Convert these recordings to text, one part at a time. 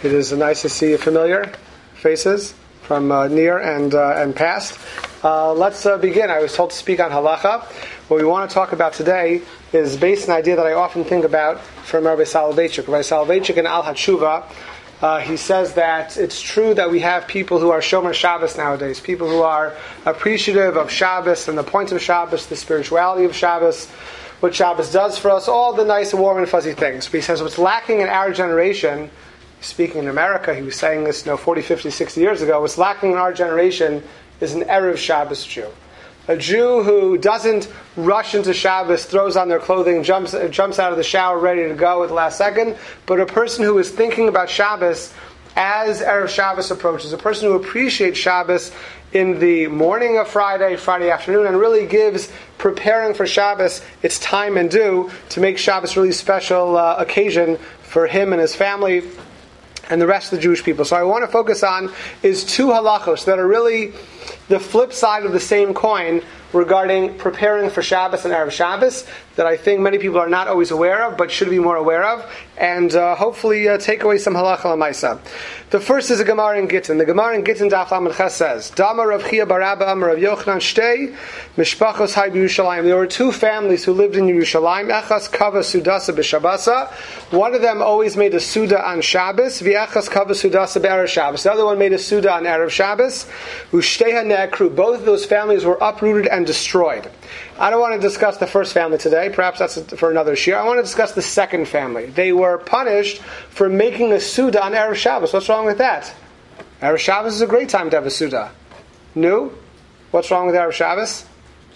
It is nice to see familiar faces from near and past. Let's begin. I was told to speak on halacha. What we want to talk about today is based on an idea that I often think about from Rabbi Soloveitchik. Rabbi Soloveitchik in Al HaTshuva, he says that it's true that we have people who are Shomer Shabbos nowadays, people who are appreciative of Shabbos and the point of Shabbos, the spirituality of Shabbos, what Shabbos does for us, all the nice, warm, and fuzzy things. But he says what's lacking in our generation, speaking in America, he was saying this 40, 50, 60 years ago, what's lacking in our generation is an Erev Shabbos Jew. A Jew who doesn't rush into Shabbos, throws on their clothing, jumps out of the shower ready to go at the last second, but a person who is thinking about Shabbos as Erev Shabbos approaches, a person who appreciates Shabbos in the morning of Friday afternoon, and really gives preparing for Shabbos its time and due to make Shabbos a really special occasion for him and his family and the rest of the Jewish people. So I want to focus on is two halachos that are really the flip side of the same coin regarding preparing for Shabbos and Erev Shabbos that I think many people are not always aware of, but should be more aware of, and hopefully take away some halacha l'maisa. The first is a Gemara in Gittin. The Gemara in Gittin Daf Lamed Ches says, Dama Rav Chia bar Abba Amar Rav Yochanan Shtei Mishpachos Hay b'Yerushalayim. There were two families who lived in Yerushalayim. Echas Kava Sudasa b'Shabbasa. One of them always made a Suda on Shabbos. V'echas Kava Sudasa b'Erev Shabbos. The other one made a Suda on Erev Shabbos. U'Shteiha Ne'ekru. Both of those families were uprooted and destroyed. I don't want to discuss the first family today. Perhaps that's for another shir. I want to discuss the second family. They were punished for making a Suda on Erev Shabbos. What's wrong with that? Erev Shabbos is a great time to have a Suda. No? What's wrong with Erev Shabbos?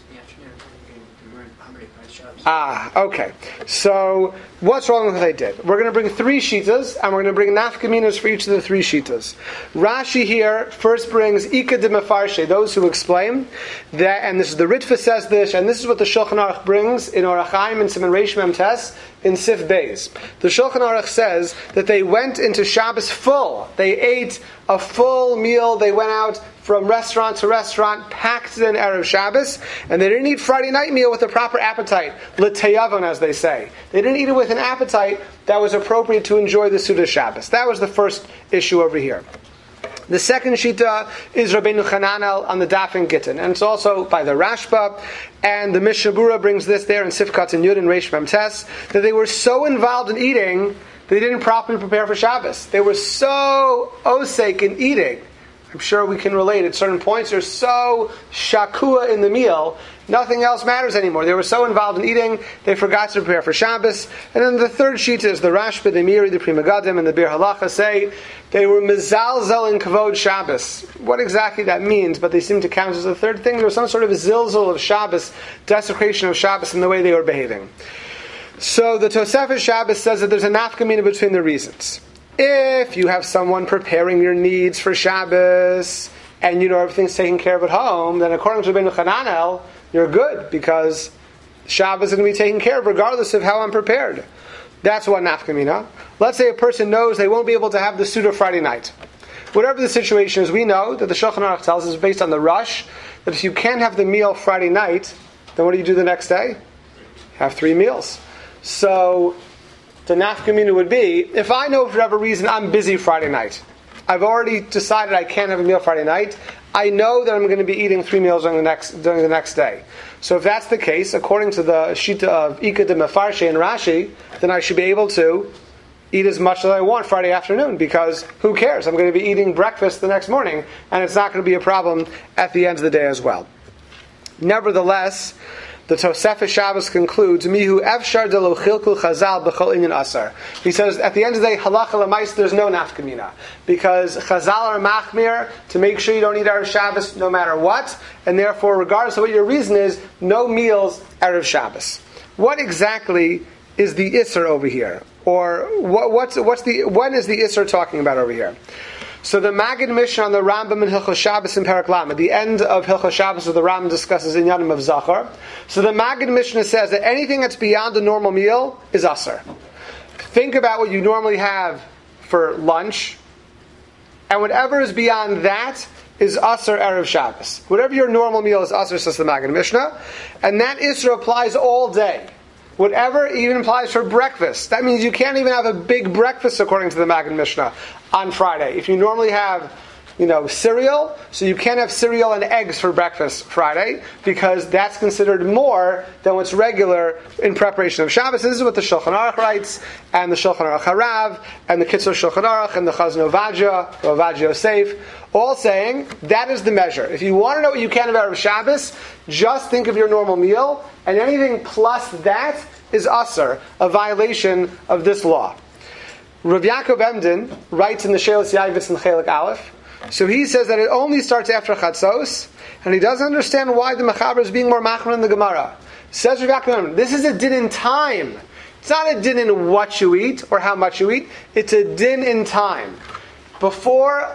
Okay. So, what's wrong with what they did? We're going to bring three shitas, and we're going to bring nafkaminas for each of the three shitas. Rashi here first brings Ika de Mefarshe, those who explain that, and this is the Ritva says this, and this is what the Shulchan Aruch brings in Orach Chaim and Siman Reish Mem Tes in Sif Beis. The Shulchan Aruch says that they went into Shabbos full. They ate a full meal. They went out from restaurant to restaurant, packed in Erev Shabbos, and they didn't eat Friday night meal with a proper appetite, l'teyavon as they say. They didn't eat it with an appetite that was appropriate to enjoy the Suda Shabbos. That was the first issue over here. The second shita is Rabbeinu Chananel on the Daf in Gittin, and it's also by the Rashba, and the Mishnah Berurah brings this there in Sifkat and Yud and Reish Mem Tes, that they were so involved in eating, they didn't properly prepare for Shabbos. They were so osek in eating. I'm sure we can relate at certain points. They're so shakua in the meal, nothing else matters anymore. They were so involved in eating, they forgot to prepare for Shabbos. And then the third sheet is the Rashba, the Miri, the Pri Megadim, and the Bir Halacha say they were mezalzel in kavod Shabbos. What exactly that means, but they seem to count as the third thing. There was some sort of zilzal of Shabbos, desecration of Shabbos in the way they were behaving. So the Tosefes Shabbos says that there's a nafkamina between the reasons. If you have someone preparing your needs for Shabbos, and you know everything's taken care of at home, then according to Rabbeinu Chananel, you're good, because Shabbos is going to be taken care of regardless of how I'm prepared. That's one nafkamina. Let's say a person knows they won't be able to have the Suda Friday night. Whatever the situation is, we know that the Shulchan Aruch tells us, based on the rush, that if you can't have the meal Friday night, then what do you do the next day? Have 3 meals. So the nafkamina would be, if I know for whatever reason I'm busy Friday night, I've already decided I can't have a meal Friday night, I know that I'm going to be eating 3 meals during the next day. So if that's the case, according to the Shita of Ika de Mefarshe and Rashi, then I should be able to eat as much as I want Friday afternoon, because who cares? I'm going to be eating breakfast the next morning, and it's not going to be a problem at the end of the day as well. Nevertheless, the Tosefes Shabbos concludes, Mihu efshar de lo chilkul chazal b'chol inyan asar. He says, at the end of the day, halacha l'mais, there's no nafkamina. Because chazal are machmir to make sure you don't eat Erev Shabbos no matter what, and therefore, regardless of what your reason is, no meals Erev Shabbos. What exactly is the Isser over here? Or when is the Isser talking about over here? So the Magid Mishnah on the Rambam in Hilchos Shabbos in Perek Lam, at the end of Hilchos Shabbos, where the Rambam discusses Inyanim of Zachar. So the Magid Mishnah says that anything that's beyond a normal meal is Asar. Think about what you normally have for lunch, and whatever is beyond that is Asar Erev Shabbos. Whatever your normal meal is Asar, says the Magid Mishnah, and that Isra applies all day. Whatever even applies for breakfast. That means you can't even have a big breakfast according to the Maggid Mishnah on Friday. If you normally have, cereal, so you can't have cereal and eggs for breakfast Friday, because that's considered more than what's regular in preparation of Shabbos. This is what the Shulchan Aruch writes, and the Shulchan Aruch Harav, and the Kitzur Shulchan Aruch, and the Chazon Ovadia Yosef, all saying that is the measure. If you want to know what you can have Erev Shabbos, just think of your normal meal, and anything plus that is Asr, a violation of this law. Rav Yaakov Emden writes in the Shelos Yavitz in Chelik Aleph, so he says that it only starts after Chatzos, and he doesn't understand why the Mechaber is being more machmir in the Gemara. Says Rav Yaakov Emden, this is a din in time. It's not a din in what you eat or how much you eat. It's a din in time. Before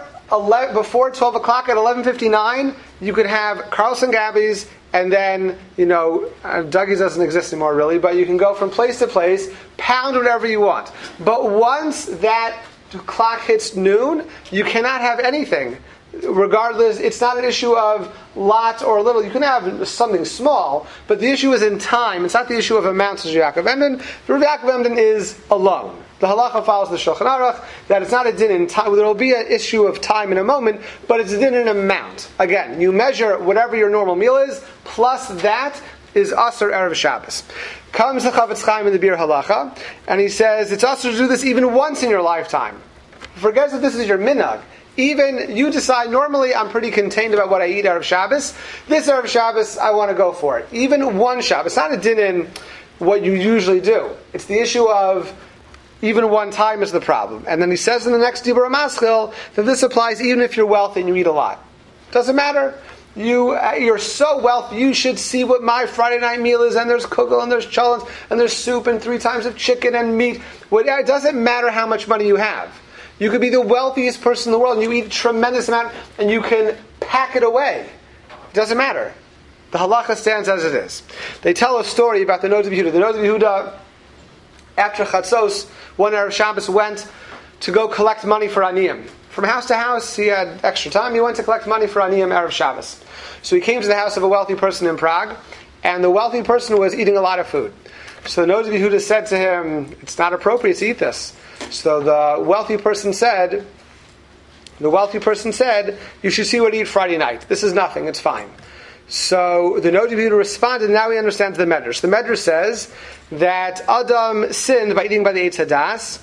12 o'clock at 11:59, you could have Carlson Gabby's, and then, Dougie's doesn't exist anymore really, but you can go from place to place, pound whatever you want. But once that clock hits noon, you cannot have anything. Regardless, it's not an issue of lot or little. You can have something small, but the issue is in time. It's not the issue of amount, says Yaakov Emden. Rav Yaakov Emden is alone. The halacha follows the Shulchan Aruch, that it's not a din in time. There will be an issue of time in a moment, but it's a din in amount. Again, you measure whatever your normal meal is, plus that is Asr Erev Shabbos. Comes the Chavetz Chaim in the Bir Halacha, and he says it's Asr to do this even once in your lifetime. Forget that this is your minhag. Even you decide, normally I'm pretty contained about what I eat Erev Shabbos. This Erev Shabbos, I want to go for it. Even one Shabbos. It's not a din in what you usually do. It's the issue of even one time is the problem. And then he says in the next Dibur HaMaschil that this applies even if you're wealthy and you eat a lot. Doesn't matter. You're so wealthy, you should see what my Friday night meal is, and there's kugel, and there's cholent, and there's soup, and 3 times of chicken and meat. It doesn't matter how much money you have. You could be the wealthiest person in the world, and you eat a tremendous amount, and you can pack it away. It doesn't matter. The halacha stands as it is. They tell a story about the Noda B'Yehuda. The Noda B'Yehuda, after Chatzos, one Erev Shabbos went to go collect money for Aniyim. From house to house, he had extra time. He went to collect money for Aniyim Erev Shabbos. So he came to the house of a wealthy person in Prague, and the wealthy person was eating a lot of food. So the Noda B'Yehuda said to him, it's not appropriate to eat this. So the wealthy person said, you should see what I eat Friday night. This is nothing, it's fine. So the Noda B'Yehuda responded, now he understands the Medrash. The Medrash says that Adam sinned by eating by the Eitz Hadas,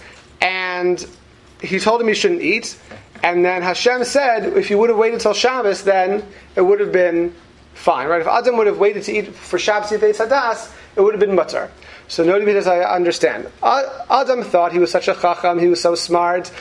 and he told him he shouldn't eat, and then Hashem said, if you would have waited till Shabbos, then it would have been fine, right? If Adam would have waited to eat for Shabbos to eat the Eitz Hadas, it would have been mutter. So Noda B'Yehuda says, I understand. Adam thought he was such a chacham, he was so smart.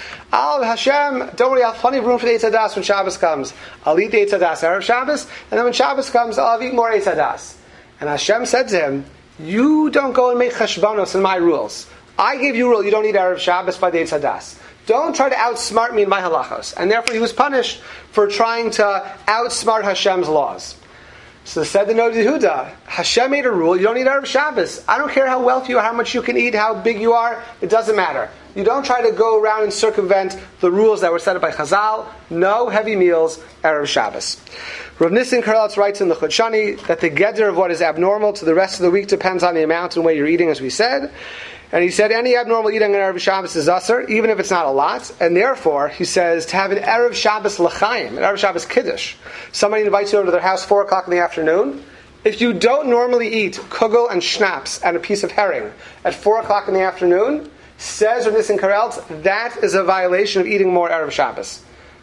Hashem, don't worry, I'll have plenty of room for the Eitz Hadas when Shabbos comes. I'll eat the Eitz Hadas Erev Shabbos, and then when Shabbos comes, I'll eat more Eitz Hadas. And Hashem said to him, you don't go and make cheshbonos in my rules. I gave you a rule, you don't eat Erev Shabbos by the Eitz Hadas. Don't try to outsmart me in my halachos. And therefore he was punished for trying to outsmart Hashem's laws. So said the Noda B'Yehuda, Hashem made a rule, you don't eat Erev Shabbos. I don't care how wealthy you are, how much you can eat, how big you are, it doesn't matter. You don't try to go around and circumvent the rules that were set up by Chazal. No heavy meals Erev Shabbos. Rav Nissen Karelitz writes in the Chod Shani that the geder of what is abnormal to the rest of the week depends on the amount and way you're eating, as we said. And he said any abnormal eating on Erev Shabbos is Asr, even if it's not a lot. And therefore, he says, to have an Erev Shabbos L'chaim, an Erev Shabbos Kiddush, somebody invites you over to their house 4 o'clock in the afternoon, if you don't normally eat kugel and schnapps and a piece of herring at 4 o'clock in the afternoon, says Rav Nissen Karelitz, that is a violation of eating more Erev Shabbos.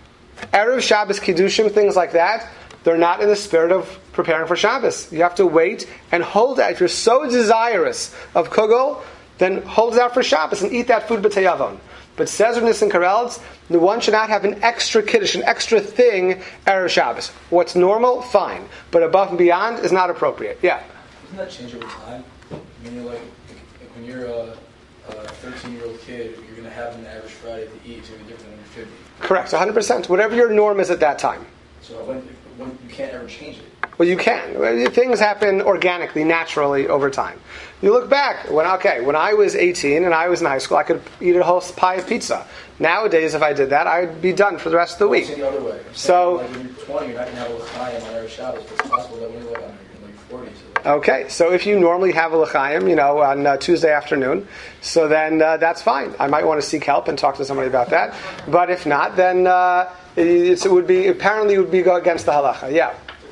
Erev Shabbos Kiddushim, things like that, they're not in the spirit of preparing for Shabbos. You have to wait and hold out. If you're so desirous of kugel, then hold it out for Shabbos and eat that food b'teyavon. But says Rav Nissen Karelitz, the one should not have an extra kiddush, an extra thing Erev Shabbos. What's normal, fine. But above and beyond is not appropriate. Yeah? Doesn't that change over time? I mean, you're like when you're a 13-year-old kid, you're going to have an average Friday to eat. It's going to be different than when you're 50. Correct, 100%. Whatever your norm is at that time. So when you can't ever change it. Well, you can. Things happen organically, naturally, over time. You look back, when I was 18 and I was in high school, I could eat a whole pie of pizza. Nowadays, if I did that, I'd be done for the rest of the week. It's the other way. So, like when you're 20, you're not going to have a l'chaim on Erev Shabbos, but it's possible that when you're like 40, so Okay, so if you normally have a l'chaim, on Tuesday afternoon, so then that's fine. I might want to seek help and talk to somebody about that. But if not, then it would be go against the halacha. Yeah.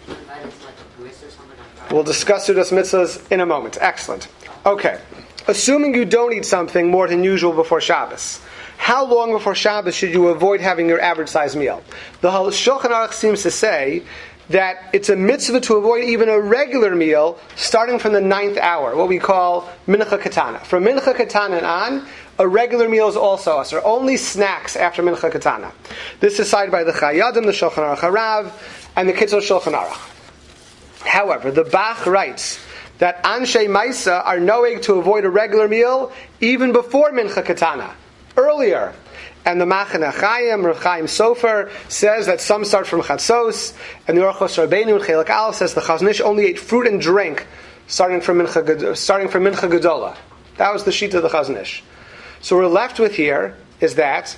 We'll discuss Sudas Mitzvahs in a moment. Excellent. Okay. Assuming you don't eat something more than usual before Shabbos, how long before Shabbos should you avoid having your average size meal? The Shulchan Aruch seems to say that it's a mitzvah to avoid even a regular meal starting from the 9th hour, what we call mincha katana. From mincha katana on, a regular meal is also usher. Only snacks after mincha katana. This is cited by the Chayadim, the Shulchan Aruch Harav, and the Kitzur Shulchan Aruch. However, the Bach writes that Anshe Maisa are knowing to avoid a regular meal even before mincha katana, earlier. And the Machane Chaim, Rav Chaim Sofer, says that some start from Chatzos, and the Orchos Rabbeinu in Chelek Aleph says the Chazon Ish only ate fruit and drink starting from Mincha Gedola. That was the sheet of the Chazon Ish. So we're left with here is that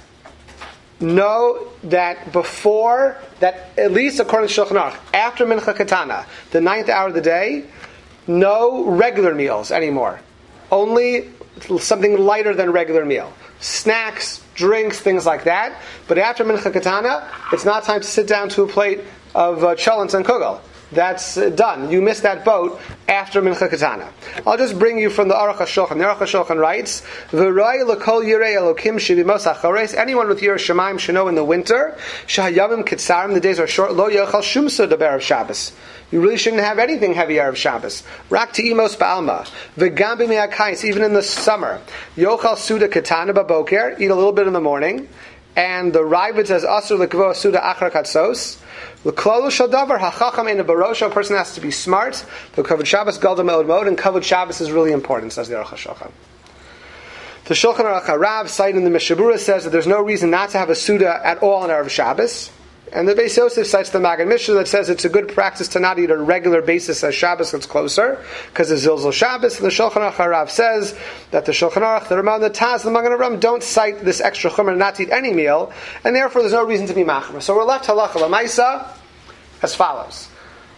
know that before that, at least according to Shulchan Aruch, after Mincha Katana, the 9th hour of the day, no regular meals anymore. Only something lighter than regular meal. Snacks, drinks, things like that. But after Mincha Katana, it's not time to sit down to a plate of cholents and kugel. That's done. You missed that boat after Mincha Katana. I'll just bring you from the Aruch HaShulchan. The Aruch HaShulchan writes, V'roi l'kol yirei Elokim shivimos hachares. Anyone with Yirei Shamayim should know in the winter, shahayavim kitzarim, the days are short, lo yochal shum suda b'erev Shabbos. You really shouldn't have anything heavy Erev Shabbos. Rak te'imos ba'alma. V'gam b'me'akais, even in the summer. Yochal suda katana b'boker, eat a little bit in the morning. And the Ravid says, Asur l'kvo suda achar katzos. L'klolu shadavar hachacham in a barosha. A person has to be smart. The kavod Shabbos galdam el mod, and kavod Shabbos is really important, says the Aruch HaShulchan. The Shulchan Aruch Harav, cited in the Mishabura, says that there's no reason not to have a suda at all on Erev Shabbos. And the Beis Yosef cites the Magen Mishnah that says it's a good practice to not eat on a regular basis as Shabbos gets closer, because it's Zilzal Shabbos. And the Shulchan Aruch Harav says that the Shulchan Aruch, the Ramah, the Taz, the Magen Avraham don't cite this extra chumrah not to eat any meal, and therefore there's no reason to be machmer. So we're left halacha l'maisa as follows: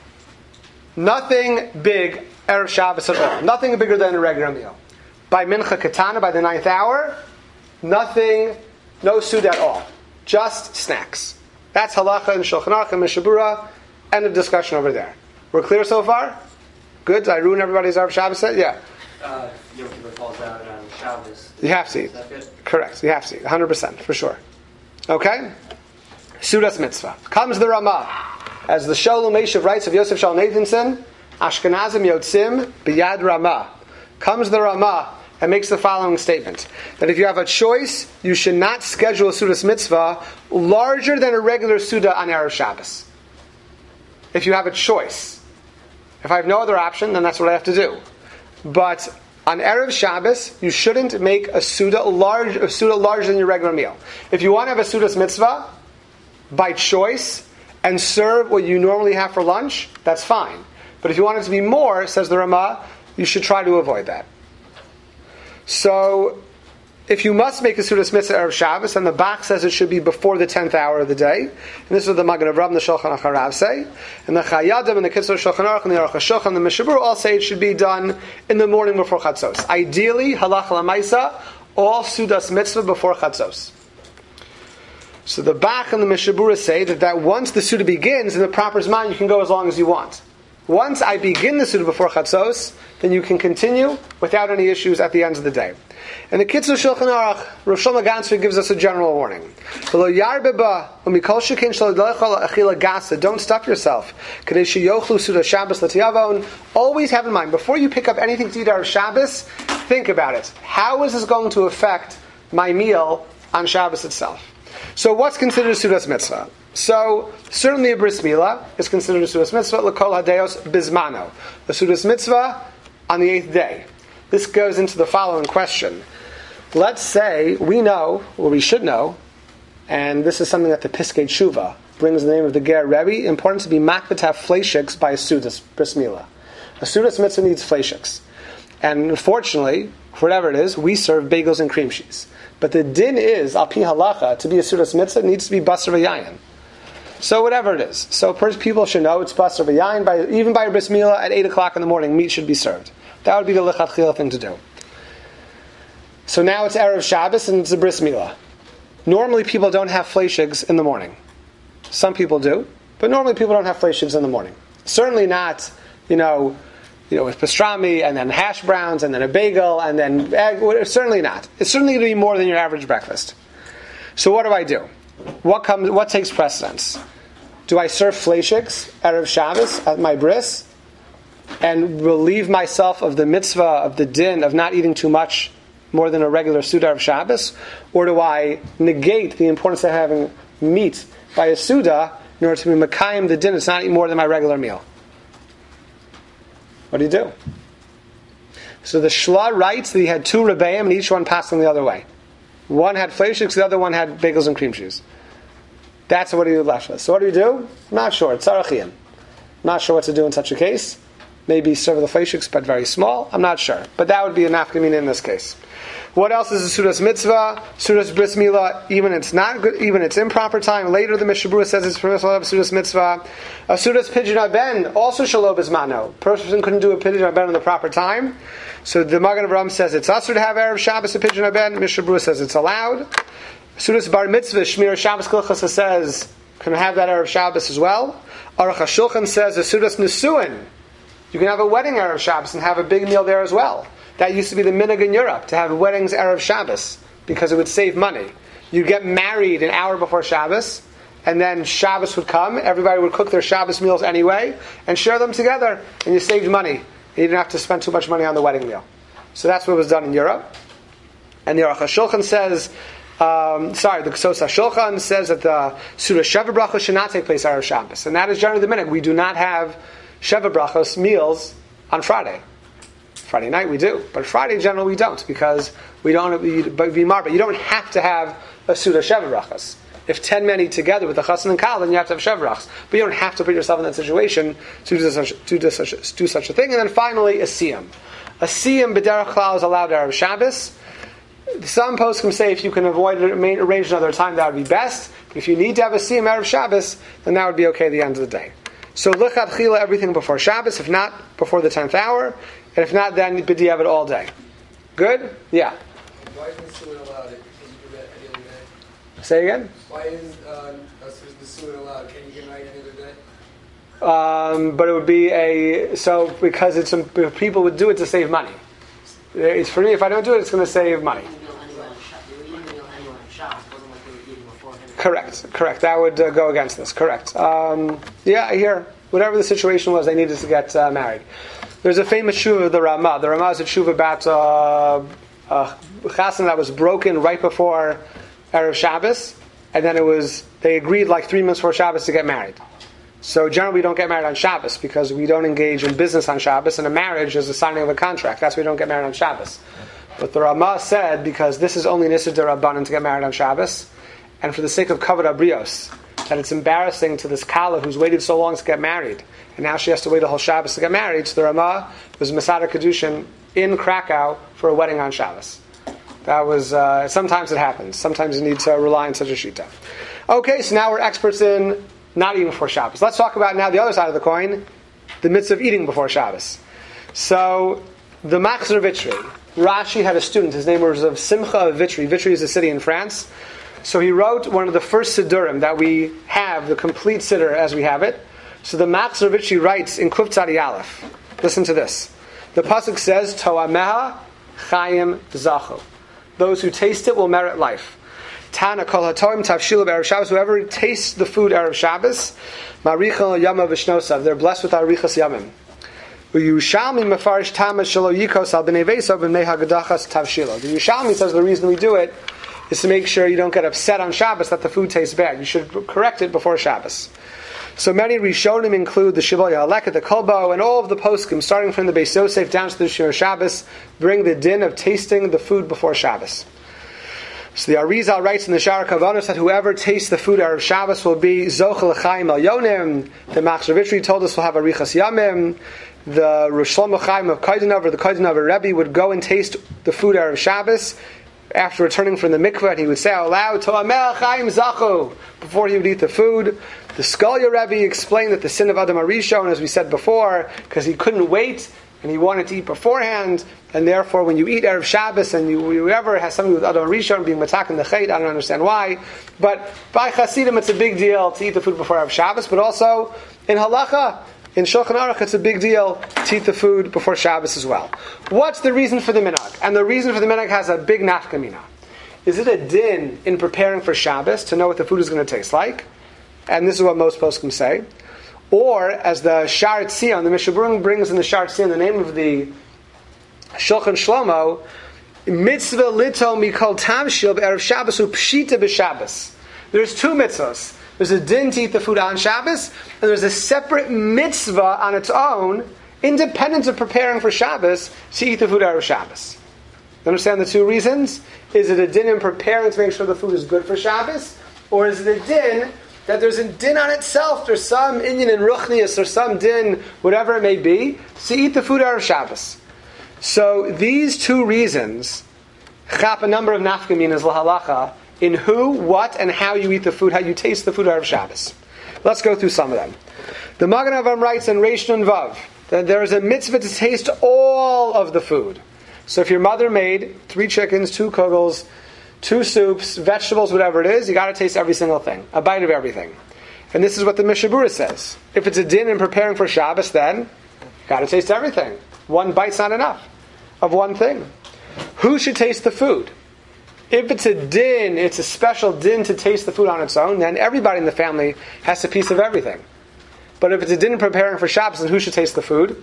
nothing big Erev Shabbos at all, nothing bigger than a regular meal. By Mincha Katana, by the 9th hour, nothing, no suda at all, just snacks. That's halacha in Shulchan Aruch and Mishabura. End of discussion over there. We're clear so far? Good? Did I ruin everybody's Erev Shabbos set? Yeah. Yom Kippur falls out on Shabbos. You have to eat. Correct. You have to eat. 100%, for sure. Okay? Sudas Mitzvah. Comes the Ramah. As the Sholem Meshav writes of Yosef Shal Nathanson, Ashkenazim Yotzim B'yad Ramah. Comes the Ramah and makes the following statement: that if you have a choice, you should not schedule a Sudas Mitzvah larger than a regular Suda on Erev Shabbos. If you have a choice. If I have no other option, then that's what I have to do. But on Erev Shabbos, you shouldn't make a Suda larger than your regular meal. If you want to have a Sudas Mitzvah, by choice, and serve what you normally have for lunch, that's fine. But if you want it to be more, says the Ramah, you should try to avoid that. So, if you must make a Sudas Mitzvah Erev Shabbos, and the Bach says it should be before the 10th hour of the day, and this is what the Magen Avraham and the Shulchan Aruch Harav say, and the Chayadim and the Kitzur Shulchan Aruch and the Aruch HaShulchan and the Mishabur all say it should be done in the morning before Chatzos. Ideally, halacha l'maisa, all Sudas Mitzvah before Chatzos. So the Bach and the Mishabura say that once the Suda begins in the proper Zman, you can go as long as you want. Once I begin the Suda before Chatzos, then you can continue without any issues at the end of the day. And the Kitzur Shulchan Aruch, Rav Shlomo Ganzfeld gives us a general warning. Don't stuff yourself. Always have in mind, before you pick up anything to eat out of Shabbos, think about it. How is this going to affect my meal on Shabbos itself? So what's considered a Sudas Mitzvah? So, certainly a Bris Milah is considered a Sudas Mitzvah, L'kol Hadeos Bizmano. A Sudas Mitzvah on the 8th day. This goes into the following question. Let's say we know, or we should know, and this is something that the Piskei Tshuva brings the name of the Ger Rebbe, important to be makbet to have fleishiks by a Sudas Bris Milah. A Sudas Mitzvah needs fleishiks. And unfortunately, whatever it is, we serve bagels and cream cheese. But the din is, al pi halacha, to be a Sudas Mitzvah, it needs to be basar v'yayin. So whatever it is. So first people should know it's basar v'yayin. Even by bris milah at 8 o'clock in the morning, meat should be served. That would be the lechatchila thing to do. So now it's Erev Shabbos and it's a bris milah. Normally people don't have fleishigs in the morning. Some people do, but normally people don't have fleishigs in the morning. Certainly not, with pastrami and then hash browns and then a bagel and then egg. Certainly not. It's certainly going to be more than your average breakfast. So what do I do? What takes precedence? Do I serve fleishigs Erev Shabbos at my bris and relieve myself of the mitzvah, of the din, of not eating too much, more than a regular Suda of Shabbos? Or do I negate the importance of having meat by a Suda in order to be Mekayim the din? It's not eating more than my regular meal. What do you do? So the Shla writes that he had 2 Rebbeim and each one passed them the other way. One had fleishigs, the other one had bagels and cream cheese. That's what he was left with. So what do you do? I'm not sure. It's Tzarachiyim. I'm not sure what to do in such a case. Maybe serve the fleishigs, but very small. I'm not sure. But that would be a nafkamina in this case. What else is a Sudas mitzvah? Sudas bris milah, even it's improper time. Later the Mishnah Berurah says it's permissible to have Sudas mitzvah. A Sudas pidyon haben, also shelo bismano. Person couldn't do a pidyon haben in the proper time. So the Magen Avraham says it's usher to have Erev Shabbos a pidyon haben. Mishnah Berurah says it's allowed. Sudas bar mitzvah, shmir Shabbos kilchasa says can have that Erev Shabbos as well. Aruch HaShulchan says a Sudas nesuin. You can have a wedding Erev Shabbos and have a big meal there as well. That used to be the minhag in Europe, to have weddings Erev Shabbos, because it would save money. You'd get married an hour before Shabbos, and then Shabbos would come, everybody would cook their Shabbos meals anyway, and share them together, and you saved money. You didn't have to spend too much money on the wedding meal. So that's what was done in Europe. And the Aruch HaShulchan says, the Ksos HaShulchan says that the Surah Sheva Brachos should not take place Erev Shabbos. And that is generally the minhag. We do not have Sheva Brachos meals on Friday. Friday night we do, but Friday generally we don't, because we don't be marba. You don't have to have a Suda Sheva Brachos. If 10 men eat together with a chassan and kal, then you have to have Sheva Brachos. But you don't have to put yourself in that situation to do such a thing. And then finally, a siyam. A siyam b'derech klal is allowed Erev Shabbos. Some poskim say if you can avoid it, arrange another time, that would be best. If you need to have a siyam Erev Shabbos, then that would be okay at the end of the day. So lichat chila, everything before Shabbos, if not before the 10th hour, and if not, then b'diavad all day. Good? Yeah. Why isn't the suit allowed? Can you do that any other day? Say again? Why isn't the suit allowed? Can you get married any other day? But it would be because people would do it to save money. It's for me, if I don't do it, it's going to save money. Correct. That would go against this. Correct. I hear. Whatever the situation was, they needed to get married. There's a famous shuva of the Ramah. The Ramah is a shuva about a chassan that was broken right before Erev Shabbos, and then they agreed like 3 months before Shabbos to get married. So generally we don't get married on Shabbos because we don't engage in business on Shabbos, and a marriage is the signing of a contract. That's why we don't get married on Shabbos. But the Ramah said, because this is only Nisr D'Rabbanan to get married on Shabbos, and for the sake of Kavod Abrios, that it's embarrassing to this Kala who's waited so long to get married, and now she has to wait a whole Shabbos to get married. So the Ramah was Masada Kedushin in Krakow for a wedding on Shabbos. That was, sometimes it happens. Sometimes you need to rely on such a shita. Okay, so now we're experts in not eating before Shabbos. Let's talk about now the other side of the coin, the mitzvah of eating before Shabbos. So, the Machzor of Vitry, Rashi had a student, his name was of Simcha of Vitry. Vitry is a city in France. So he wrote one of the first Siddurim that we have, the complete Siddur as we have it. So the Machzor of Vitry writes in Kuf Tzadi Aleph. Listen to this. The pasuk says, Toameha Chayim Zachu. Those who taste it will merit life. Tana Kol HaToim Tavshilu Erev Shabbos. Whoever tastes the food Erev Shabbos, Marichel Yama Vishnosav. They're blessed with Arichas Yamim. The Yerushalmi says the reason we do it is to make sure you don't get upset on Shabbos that the food tastes bad. You should correct it before Shabbos. So many Rishonim include the Shibbolei HaLeket, the Kolbo, and all of the poskim, starting from the Beis Yosef down to the Shir Shabbos, bring the din of tasting the food before Shabbos. So the Arizal writes in the Shara Kavanos that whoever tastes the food Erev Shabbos will be Zochel Chaim Al Yonim. The Machzor Vitry told us we'll have Arichas Yamim. The Rosh Shlomo Chaim of Koidanover, the Koidanover Rebbe, would go and taste the food Erev Shabbos after returning from the mikveh, and he would say out loud, To'amel Chaim Zachu, before he would eat the food. The Skolya Rebbe explained that the sin of Adam HaRishon, as we said before, because he couldn't wait, and he wanted to eat beforehand, and therefore when you eat Erev Shabbos, and whoever has something with Adam HaRishon being matak in the chait, I don't understand why, but by Hasidim it's a big deal to eat the food before Erev Shabbos, but also in Halacha, in Shulchan Aruch, it's a big deal to eat the food before Shabbos as well. What's the reason for the minhag? And the reason for the minhag has a big nafkamina. Is it a din in preparing for Shabbos to know what the food is going to taste like? And this is what most poskim say. Or, as the Shar Tzion, the Mishabur brings in the Shar Tzion, the name of the Shulchan Shlomo, mitzvah litol mikol tamshil be'erev Shabbos u'pshita b'Shabbos. There's two mitzvahs. There's a din to eat the food on Shabbos, and there's a separate mitzvah on its own, independent of preparing for Shabbos, to eat the food out of Shabbos. You understand the two reasons? Is it a din in preparing to make sure the food is good for Shabbos? Or is it a din that there's a din on itself, there's some inyan in Ruchnius, or some din, whatever it may be, to eat the food out of Shabbos? So these two reasons chap a number of nafkaminas lahalacha, in who, what, and how you eat the food, how you taste the food out of Shabbos. Let's go through some of them. The Magen Avraham writes in Reish Nun Vav that there is a mitzvah to taste all of the food. So if your mother made 3 chickens, 2 kugels, 2 soups, vegetables, whatever it is, you got to taste every single thing, a bite of everything. And this is what the Mishabura says. If it's a din in preparing for Shabbos, then you got to taste everything. 1 bite's not enough of one thing. Who should taste the food? If it's a din, it's a special din to taste the food on its own, then everybody in the family has a piece of everything. But if it's a din preparing for Shabbos, then who should taste the food?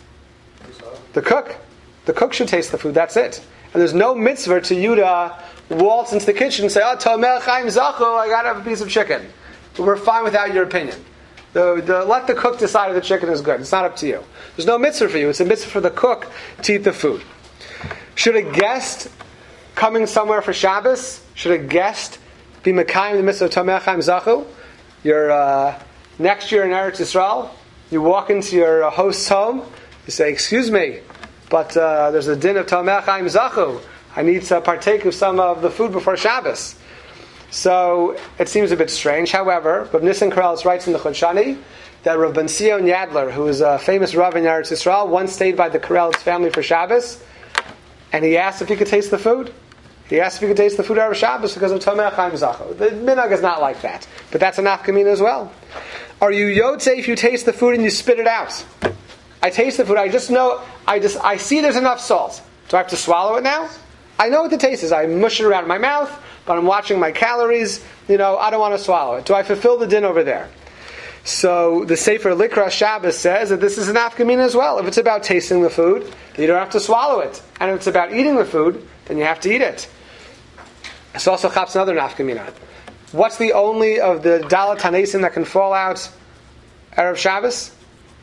The cook. The cook should taste the food, that's it. And there's no mitzvah to you to waltz into the kitchen and say, Tomel Chaim Zachu, I got to have a piece of chicken. But we're fine without your opinion. Let the cook decide if the chicken is good. It's not up to you. There's no mitzvah for you. It's a mitzvah for the cook to eat the food. Should a guest coming somewhere for Shabbos, should a guest be Mekayim the mitzvah of Tomei Chaim Zachu? You're next year in Eretz Yisrael, you walk into your host's home, you say, excuse me, but there's a din of Tomei Chaim Zachu. I need to partake of some of the food before Shabbos. So it seems a bit strange. However, Rav Nissen Karelitz writes in the Chudshani that Rav Ben Sion Yadler, who is a famous Rav in Eretz Yisrael, once stayed by the Karelitz family for Shabbos, and he asked if he could taste the food. He asked if he could taste the food out of Shabbos because of Tomei Chaim Zachu. The minhag is not like that, but that's a nafkamina as well. Are you yotze if you taste the food and you spit it out? I taste the food. I just know. I see there's enough salt. Do I have to swallow it now? I know what the taste is. I mush it around my mouth, but I'm watching my calories. I don't want to swallow it. Do I fulfill the din over there? So the Sefer Likra Shabbos says that this is an nafkamina as well. If it's about tasting the food, then you don't have to swallow it. And if it's about eating the food, then you have to eat it. It's also chaps another nafkamina. What's the only of the Dalat Hanesim that can fall out Erev Shabbos?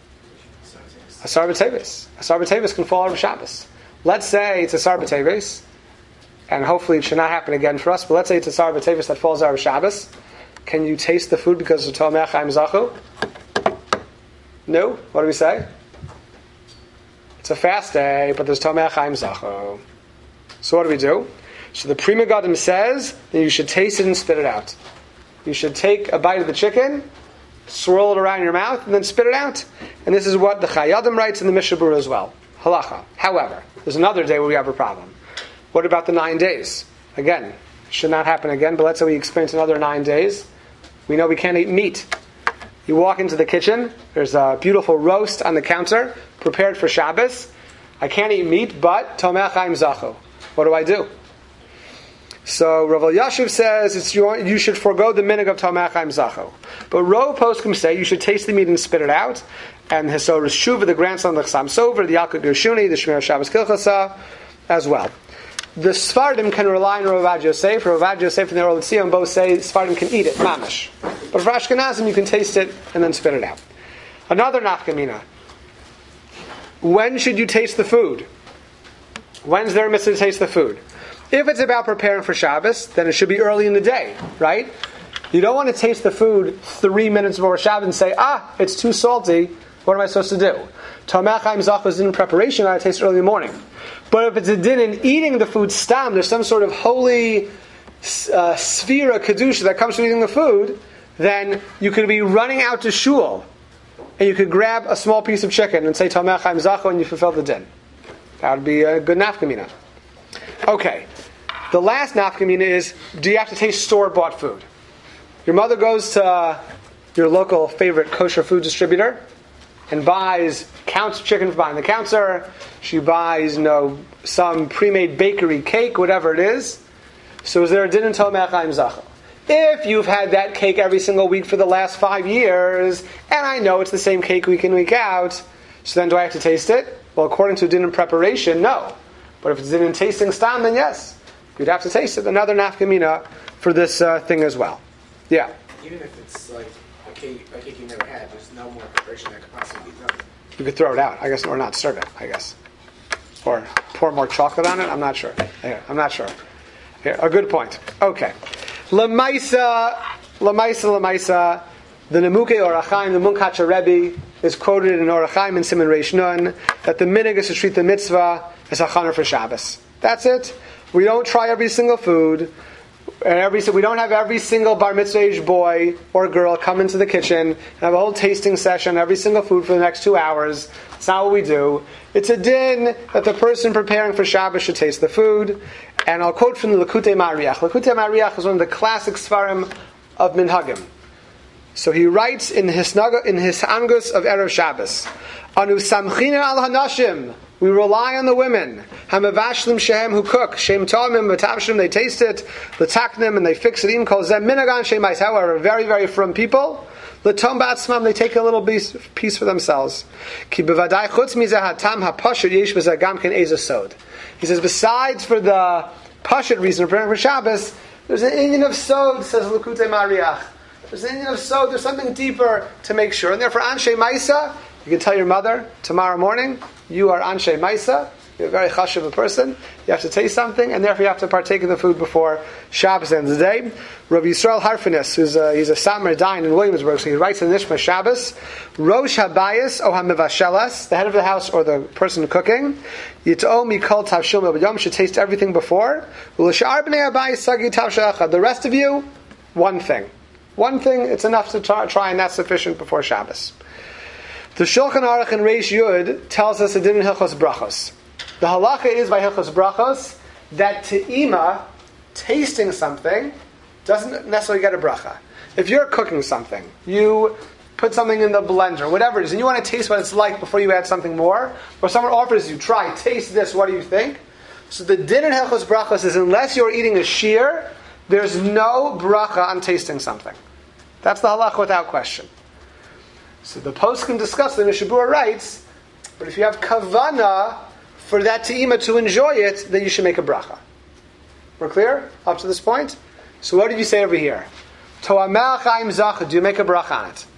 Asar B'Teves. Asar B'Teves can fall out of Shabbos. Let's say it's Asar B'Teves, and hopefully it should not happen again for us, but let's say it's Asar B'Teves that falls out of Shabbos. Can you taste the food because of Tomei Chaim Zachu? No? What do we say? It's a fast day, but there's Tomei Chaim Zachu. So what do we do? So the Pri Megadim says that you should taste it and spit it out. You should take a bite of the chicken, swirl it around your mouth, and then spit it out. And this is what the Chayadim writes in the Mishabura as well. Halacha. However, there's another day where we have a problem. What about the 9 days? Again, it should not happen again, but let's say we experience another 9 days. We know we can't eat meat. You walk into the kitchen, there's a beautiful roast on the counter, prepared for Shabbos. I can't eat meat, but Tomei Chaim Zachu. What do I do? So Rav Elyashiv says you should forego the minhag of Tomei Chaim Zachu. But Rov poskim say you should taste the meat and spit it out. And so Rishuva, the grandson of the Chassam Sofer, the Yalkut Gershuni, the Shemir Shabbos Kilchasa, as well. The Sfardim can rely on Rav Avad Yosef. Rav Avad Yosef and the Or L'Tzion both say Sfardim can eat it, mamash. But for Ashkenazim, you can taste it and then spit it out. Another nafkamina. When should you taste the food? When's there a mitzvah to taste the food? If it's about preparing for Shabbos, then it should be early in the day, right? You don't want to taste the food 3 minutes before Shabbos and say, it's too salty. What am I supposed to do? Tomei Chaim Zachu is in preparation. I taste it early in the morning. But if it's a din in eating the food stam, there's some sort of holy sphera kedusha that comes from eating the food, then you could be running out to shul, and you could grab a small piece of chicken and say Tameh Chaim Zacho, and you fulfill the din. That would be a good nafkamina. Okay, the last nafkamina is: do you have to taste store-bought food? Your mother goes to your local favorite kosher food distributor and counts chicken behind the counter. She buys, some pre-made bakery cake, whatever it is. So is there a din in Tameh Chaim Zacho? If you've had that cake every single week for the last 5 years, and I know it's the same cake week in, week out, so then do I have to taste it? Well, according to din in preparation, no. But if it's din in tasting stam, then yes, you'd have to taste it. Another nafkamina for this thing as well. Yeah. Even if it's like a cake you never had, there's no more preparation that could possibly be done. You could throw it out, I guess, or not serve it, I guess. Or pour more chocolate on it, I'm not sure. Here, a good point. Okay. Lamaisa, the Nemuke Orachaim, the Munkacha Rebbe, is quoted in Orachaim and Siman Reish Nun that the minhag is to treat the mitzvah as a chaner for Shabbos. That's it. We don't try every single food. We don't have every single bar mitzvah age boy or girl come into the kitchen and have a whole tasting session every single food for the next 2 hours. That's not what we do. It's a din that the person preparing for Shabbos should taste the food. And I'll quote from the Likutei Ma'ariach. Likutei Ma'ariach is one of the classic svarim of minhagim. So he writes in his Angus of Erev Shabbos, Anu samchina al hanashim. We rely on the women. Hamavashlim shehem, who cook. Shem ta'amim v'tavshim, they taste it. L'taknim, and they fix it. Im kol zem minagan shemais. However, very, very from people. L'tom ba'atzmam, they take a little piece for themselves. Ki b'vadai chutz mizeh hatam ha'pashut yesh b'zeh gam ken eza sod. He says, besides for the pashut reason of preparing for Shabbos, there's an inyan of sod, says Likutei Ma'ariach. There's an inyan of sod, there's something deeper to make sure. And therefore, anshe maisa, you can tell your mother tomorrow morning, you are anshe maisa, you're a very chashuv a person, you have to taste something, and therefore you have to partake of the food before Shabbos at the end of the day. Rav Yisrael Harfinis, he's a Samer Dayan in Williamsburg, so he writes in Nishma Shabbos, Rosh Habayis o HaMevashelas, the head of the house or the person cooking, Yit'o mikol tavshil me'bayom, should taste everything before, U'l'sha'ar b'nei Habayis sagi tavshil echad, the rest of you, one thing. One thing, it's enough to try, and that's sufficient before Shabbos. The Shulchan Aruch in Reish Yud tells us it didn't Hilchos Brachos. The halacha is by Hilchos Brachos that te'ima, tasting something, doesn't necessarily get a bracha. If you're cooking something, you put something in the blender, whatever it is, and you want to taste what it's like before you add something more, or someone offers you, try, taste this, what do you think? So the din in Hilchos Brachos is unless you're eating a shear, there's no bracha on tasting something. That's the halacha without question. So the poskim discuss, the Mishnah Berurah writes, but if you have kavana for that te'ima to enjoy it, then you should make a bracha. We're clear up to this point? So what did you say over here? Tameh Chaim Zacho, do you make a bracha on it?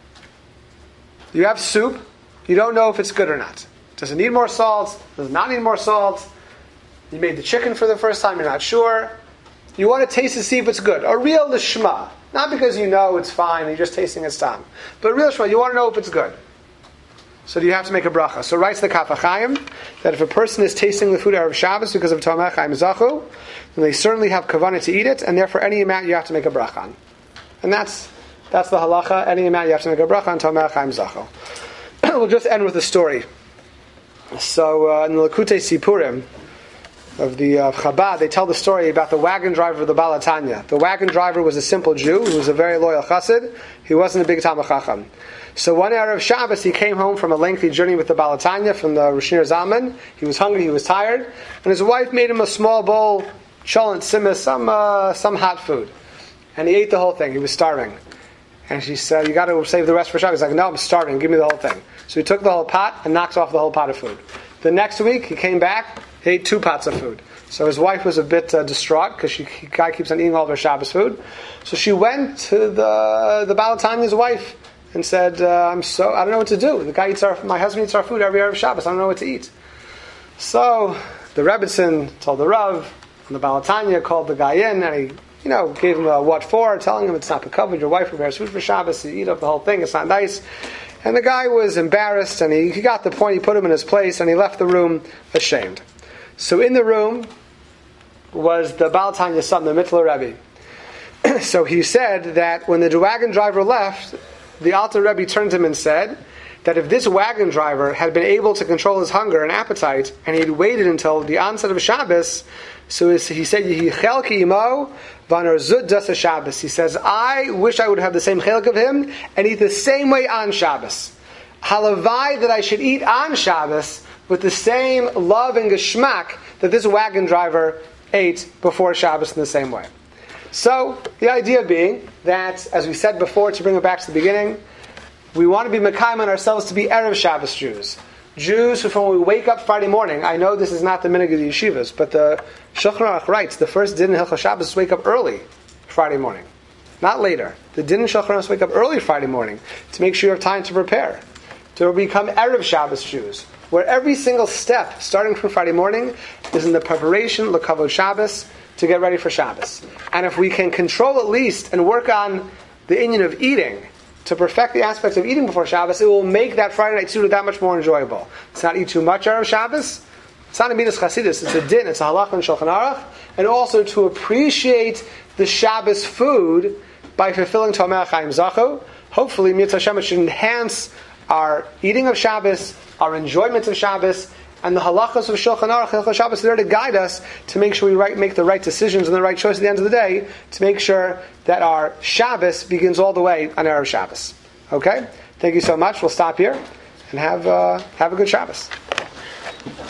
You have soup, you don't know if it's good or not. Does it need more salt? Does it not need more salt? You made the chicken for the first time, you're not sure. You want to taste to see if it's good. A real lishma. Not because you know it's fine, you're just tasting its time. But real lishma, you want to know if it's good. So do you have to make a bracha? So writes the Kaf HaChaim that if a person is tasting the food Erev Shabbos because of Tameh Chaim Zacho, then they certainly have kavanah to eat it, and therefore any amount you have to make a bracha on. And that's the halacha. Any amount you have to make a bracha on Tameh Chaim Zacho. We'll just end with a story. So in the Likutei Sipurim of the Chabad, they tell the story about the wagon driver of the Baal HaTanya. The wagon driver was a simple Jew who was a very loyal chassid. He wasn't a big Talmid Chacham. So one Erev Shabbos, he came home from a lengthy journey with the Baal HaTanya from the Rosh Hashanah Zalman. He was hungry, he was tired, and his wife made him a small bowl, cholent simas, some hot food. And he ate the whole thing. He was starving. And she said, you got to save the rest for Shabbos. He's like, no, I'm starving. Give me the whole thing. So he took the whole pot and knocked off the whole pot of food. The next week, he came back, he ate 2 pots of food. So his wife was a bit distraught because the guy keeps on eating all of her Shabbos food. So she went to the Baal HaTanya's wife and said, I don't know what to do. The guy my husband eats our food every Erev Shabbos. I don't know what to eat. So the Rebbetzin told the Rav, and the Baal HaTanya called the guy in, and he gave him a what for, telling him it's not covered. Your wife prepares food for Shabbos. You eat up the whole thing. It's not nice. And the guy was embarrassed, and he got the point. He put him in his place, and he left the room ashamed. So in the room was the Baal Tanya's son, the Mittler Rebbe. So he said that when the wagon driver left, the Alter Rebbe turned to him and said that if this wagon driver had been able to control his hunger and appetite, and he had waited until the onset of Shabbos, so he said, "Yichelki imo v'anar zud das Shabbos." He says, "I wish I would have the same chelik of him and eat the same way on Shabbos. Halavai that I should eat on Shabbos with the same love and geschmack that this wagon driver ate before Shabbos in the same way." So the idea being that, as we said before, to bring it back to the beginning, we want to be Mekayim on ourselves to be Erev Shabbos Jews. Jews who, from when we wake up Friday morning, I know this is not the minhag of the yeshivas, but the Shulchan Aruch writes the first din in Hilchos Shabbos is wake up early Friday morning, not later. The din in Shulchan Aruch is wake up early Friday morning to make sure you have time to prepare, to become Erev Shabbos Jews, where every single step, starting from Friday morning, is in the preparation l'kavod Shabbos to get ready for Shabbos. And if we can control at least and work on the inyan of eating, to perfect the aspects of eating before Shabbos, it will make that Friday night suda that much more enjoyable. It's not eat too much Erev Shabbos. It's not a midas chasidus. It's a din. It's a halach and Shulchan Aruch. And also to appreciate the Shabbos food by fulfilling Tomei Chaim Zachu. Hopefully, Mitzvah Hashem, it should enhance our eating of Shabbos, our enjoyment of Shabbos, and the halachas of Shulchan Aruch, Hilchos Shabbos, are there to guide us to make sure we make the right decisions and the right choice at the end of the day, to make sure that our Shabbos begins all the way on Erev Shabbos. Okay? Thank you so much. We'll stop here and have a good Shabbos.